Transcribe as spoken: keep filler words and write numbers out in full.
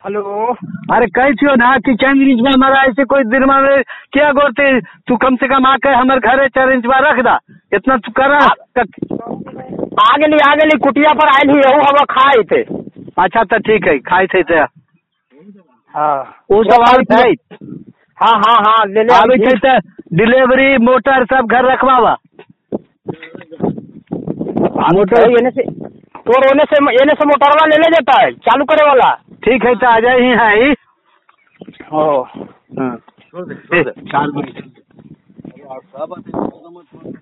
Hello. अरे कही थियो ना कि चार इंच में हमारा ऐसे कोई दिन में क्या गोरते तू कम से कम आके हमारे घरे चार इंच में रख दा इतना तू करा। आ गेली आ गेली कुटिया पर आयल ही हूँ हवा खाए थे। अच्छा तो ठीक है खाए थे तो हाँ वो सब आवे थे। हाँ हाँ हाँ ले ले आवे थे तो डिलीवरी मोटर सब घर रखवावा मोटर येने से तो रोने से येने से मोटरवा ले ले जाता है चालू करे वाला। ठीक है तो आ जाए ही है ओ हाँ।